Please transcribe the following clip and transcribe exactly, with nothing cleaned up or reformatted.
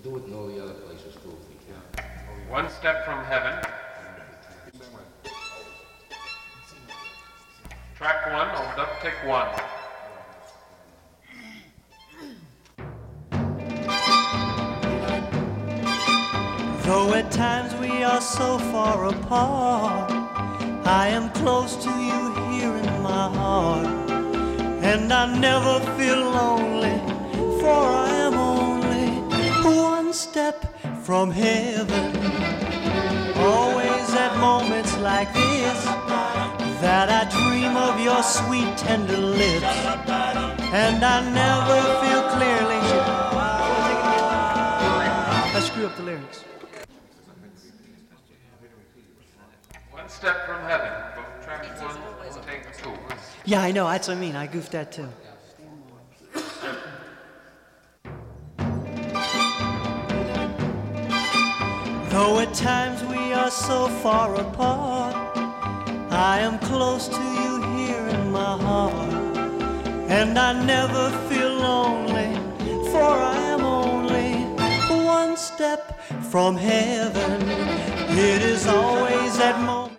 do it in all the other places too if we can. One step from heaven. Track one, overdub, take one. Though at times we are so far apart, I am close to you here in my heart. And I never feel lonely, for I am only one step from heaven. Always at moments like this, that I dream of your sweet tender lips. And I never feel clearly. I screw up the lyrics. One step from heaven. Both track one, take two. Yeah, I know, that's what I mean. I goofed that too. Though at times we are so far apart, I am close to you here in my heart. And I never feel lonely, for I am only one step from heaven. It is always that moment.